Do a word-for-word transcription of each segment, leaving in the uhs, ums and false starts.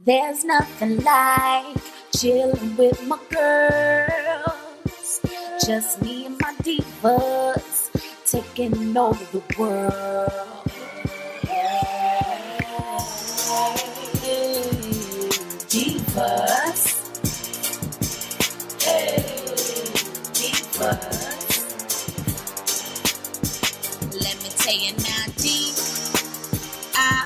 There's nothing like chilling with my girls. Just me and my divas taking over the world. Divas. Hey, divas. Let me tell you now, D I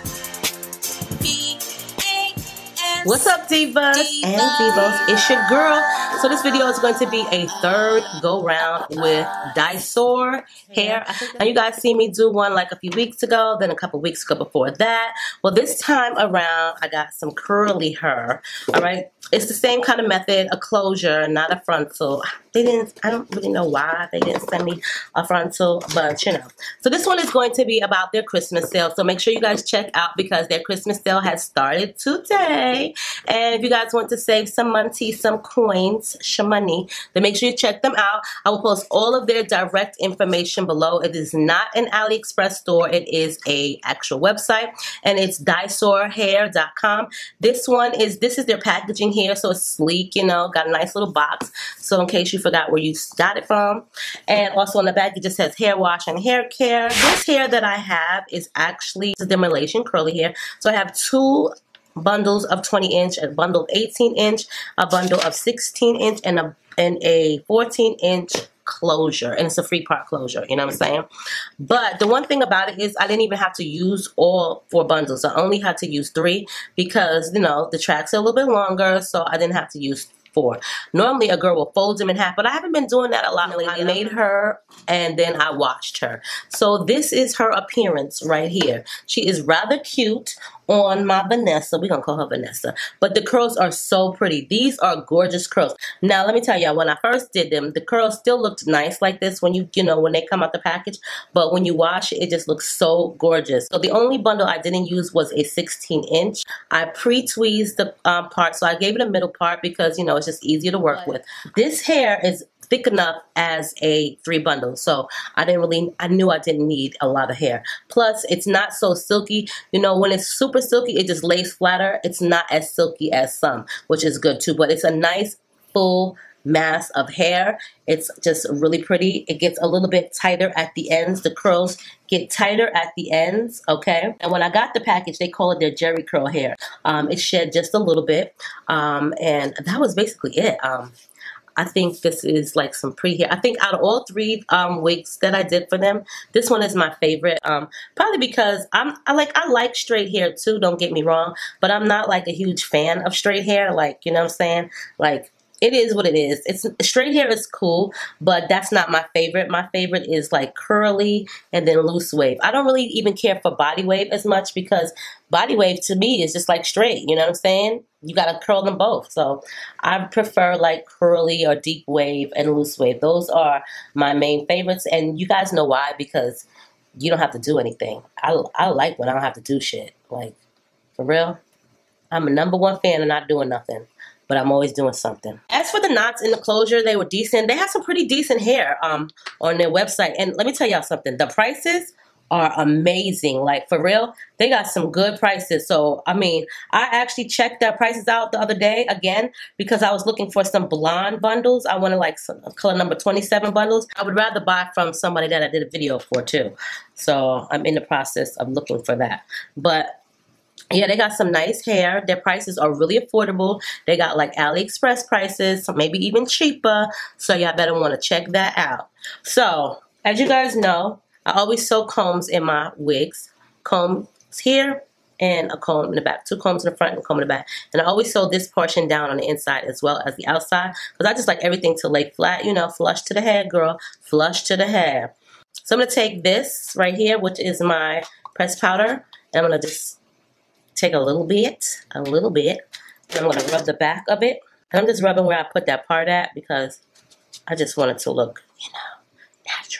V A S. What's up, divas and divos? It's your girl. So this video is going to be a third go round with Dysor hair. Now you guys see me do one like a few weeks ago, then a couple weeks ago before that. Well, this time around I got some curly hair. All right, it's the same kind of method, a closure, not a frontal. They didn't, I don't really know why they didn't send me a frontal, but you know. So this one is going to be about their Christmas sale. So make sure you guys check out because their Christmas sale has started today. And if you guys want to save some money, some coins, some money, then make sure you check them out. I will post all of their direct information below. It is not an AliExpress store. It is a actual website, and it's dysor hair dot com. This one is, this is their packaging here, so it's sleek, you know, got a nice little box. So in case you forgot where you got it from. And also on the back, it just says hair wash and hair care. This hair that I have is actually the Malaysian curly hair. So I have two bundles of twenty inch, a bundle of eighteen inch, a bundle of sixteen inch, and a and a fourteen inch closure, and it's a free part closure, you know what I'm saying? But the one thing about it is I didn't even have to use all four bundles. I only had to use three because, you know, the tracks are a little bit longer, so I didn't have to use four. Normally a girl will fold them in half, but I haven't been doing that a lot lately. I made her and then I washed her. So this is her appearance right here. She is rather cute on my Vanessa. We're gonna call her Vanessa. But the curls are so pretty. These are gorgeous curls. Now let me tell y'all, when I first did them, the curls still looked nice like this when you, you know, when they come out the package. But when you wash it, it just looks so gorgeous. So the only bundle I didn't use was a sixteen inch. I pre-tweezed the um, part, so I gave it a middle part because, you know, it's just easier to work with. This hair is thick enough as a three bundle, so I didn't really, I knew I didn't need a lot of hair. Plus it's not so silky. You know, when it's super silky, it just lays flatter. It's not as silky as some, which is good too, but it's a nice full mass of hair. It's just really pretty. It gets a little bit tighter at the ends. The curls get tighter at the ends, okay? And when I got the package, they call it their Jerry curl hair. Um, it shed just a little bit, um, and that was basically it. Um, I think this is like some pretty hair. I think out of all three um, wigs that I did for them, this one is my favorite. Um, probably because I'm I like I like straight hair too. Don't get me wrong, but I'm not like a huge fan of straight hair. Like, you know what I'm saying? Like, it is what it is. It's straight hair is cool, but that's not my favorite. My favorite is like curly and then loose wave. I don't really even care for body wave as much because body wave to me is just like straight. You know what I'm saying? You gotta curl them both. So I prefer like curly or deep wave and loose wave. Those are my main favorites, and you guys know why, because you don't have to do anything. I I like when I don't have to do shit. Like, for real, I'm a number one fan of not doing nothing, but I'm always doing something. As for the knots in the closure, they were decent. They have some pretty decent hair um, on their website. And let me tell y'all something. The prices are amazing. Like, for real, they got some good prices. So, I mean, I actually checked their prices out the other day again because I was looking for some blonde bundles. I wanted like some color number twenty-seven bundles. I would rather buy from somebody that I did a video for too. So, I'm in the process of looking for that. But yeah, they got some nice hair. Their prices are really affordable. They got like AliExpress prices, maybe even cheaper. So y'all better want to check that out. So, as you guys know, I always sew combs in my wigs. Combs here and a comb in the back. Two combs in the front and a comb in the back. And I always sew this portion down on the inside as well as the outside, because I just like everything to lay flat, you know, flush to the hair, girl. Flush to the hair. So I'm going to take this right here, which is my pressed powder, and I'm going to just take a little bit, a little bit, and I'm going to rub the back of it. And I'm just rubbing where I put that part at because I just want it to look, you know, natural.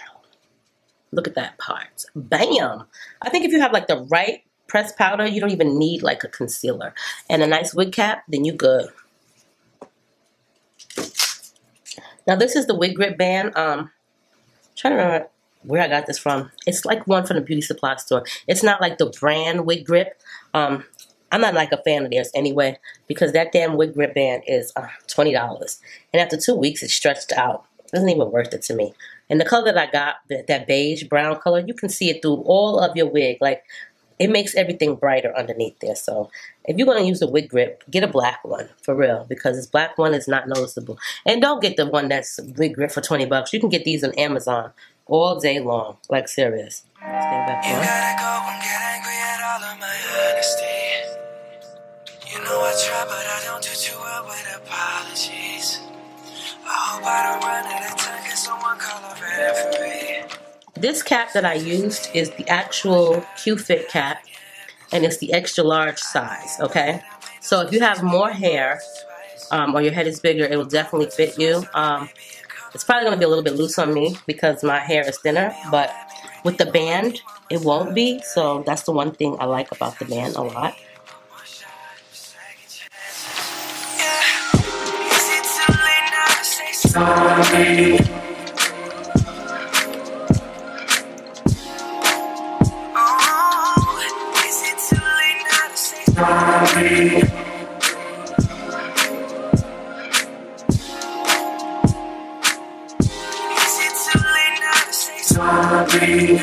Look at that part. Bam! I think if you have like the right pressed powder, you don't even need like a concealer. And a nice wig cap, then you good. Now this is the wig grip band. Um, I'm trying to remember where I got this from. It's like one from the beauty supply store. It's not like the brand wig grip. Um, I'm not like a fan of theirs anyway, because that damn wig grip band is uh, twenty dollars. And after two weeks, it's stretched out. It isn't even worth it to me. And the color that I got, that, that beige brown color, you can see it through all of your wig. Like, it makes everything brighter underneath there. So if you're going to use a wig grip, get a black one, for real, because this black one is not noticeable. And don't get the one that's wig grip for twenty bucks. You can get these on Amazon all day long, like serious. Stay back You on. gotta go and get angry at all of my honesty. You know I try, but I don't do too well with apologies. I hope I don't run out of time. Can someone call a referee? This cap that I used is the actual Q-Fit cap, and it's the extra large size, okay? So if you have more hair, um, or your head is bigger, it will definitely fit you. Um, it's probably going to be a little bit loose on me because my hair is thinner, but with the band, it won't be. So that's the one thing I like about the band a lot. Is it too late now to say sorry? Oh, is it too late now to say sorry? Is it too late now to say sorry?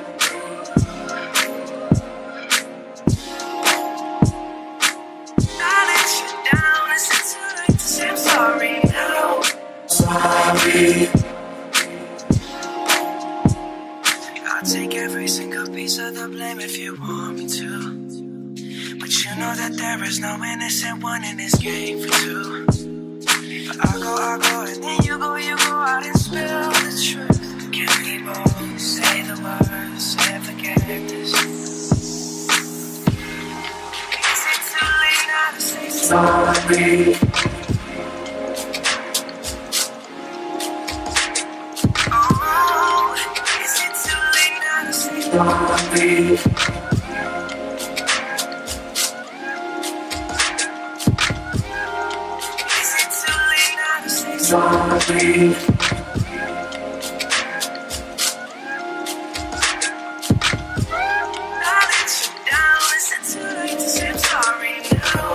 I let you down. Is it too late to say I'm sorry now? Sorry. I'll take every single piece of the blame if you want me to. But you know that there is no innocent one in this game for two. But I go, I go, and then you go, you go out and spill the truth. Can we both say the words and forget this? Is it too late now to say sorry? Oh, is it too late now to say sorry? Is it too late now to say sorry? I let you down. Is it too late to say I'm sorry now?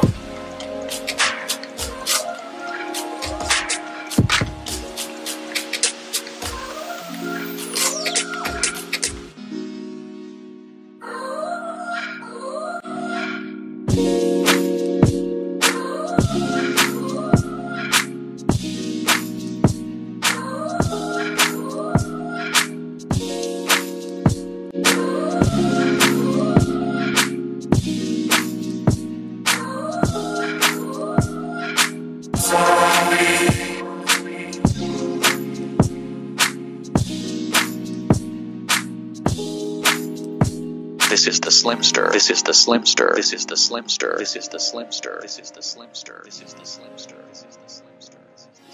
This is the Slimster. This is the Slimster. This is the Slimster. This is the Slimster. This is the Slimster. This is the Slimster. This is the Slimster. This is the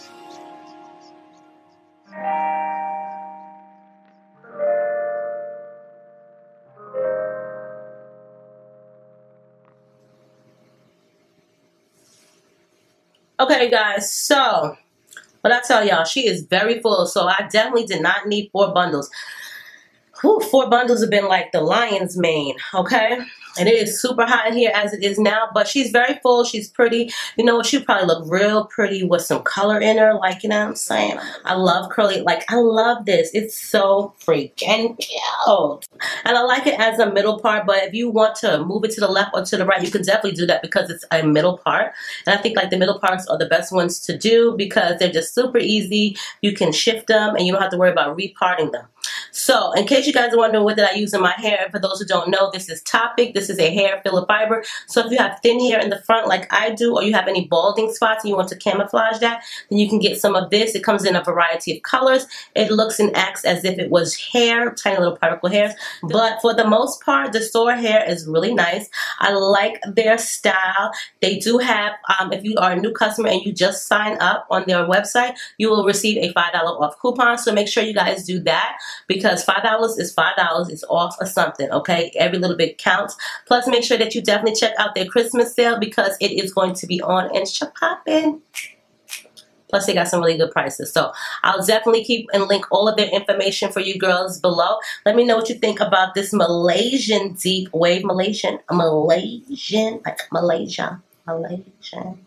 Okay, guys, so what I tell y'all, she is very full, so I definitely did not need four bundles. Whew, four bundles have been like the lion's mane, okay? And it is super hot in here as it is now, but she's very full. She's pretty. You know what? She'll probably look real pretty with some color in her, like, you know what I'm saying? I love curly. Like, I love this. It's so freaking cute. And I like it as a middle part, but if you want to move it to the left or to the right, you can definitely do that because it's a middle part. And I think, like, the middle parts are the best ones to do because they're just super easy. You can shift them, and you don't have to worry about reparting them. So, in case you guys are wondering what did I use in my hair, for those who don't know, this is Topic. This is a hair filler fiber. So, if you have thin hair in the front like I do, or you have any balding spots and you want to camouflage that, then you can get some of this. It comes in a variety of colors. It looks and acts as if it was hair, tiny little particle hairs. But for the most part, the store hair is really nice. I like their style. They do have, um, if you are a new customer and you just sign up on their website, you will receive a five dollar off coupon. So, make sure you guys do that, because five dollars is five dollars. It's off of something, okay? Every little bit counts. Plus, make sure that you definitely check out their Christmas sale because it is going to be on and popping. Plus, they got some really good prices. So I'll definitely keep and link all of their information for you girls below. Let me know what you think about this Malaysian Deep Wave. Malaysian, Malaysian, like Malaysia, Malaysian.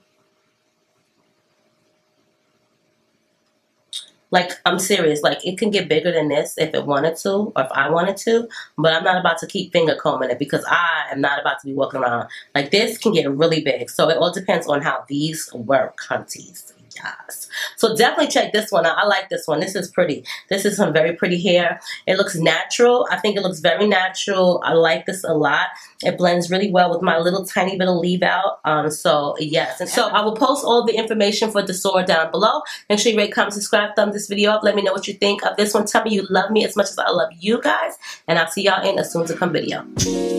Like, I'm serious. Like, it can get bigger than this if it wanted to, or if I wanted to. But I'm not about to keep finger combing it because I am not about to be walking around. Like, this can get really big. So it all depends on how these work, hunties. Yes. So definitely check this one out. I like this one. This is pretty. This is some very pretty hair. It looks natural. I think it looks very natural. I like this a lot. It blends really well with my little tiny bit of leave out. Um, so yes. And so I will post all the information for Daisor down below. Make sure you rate, comment, subscribe, thumb this video up. Let me know what you think of this one. Tell me you love me as much as I love you guys. And I'll see y'all in a soon to come video.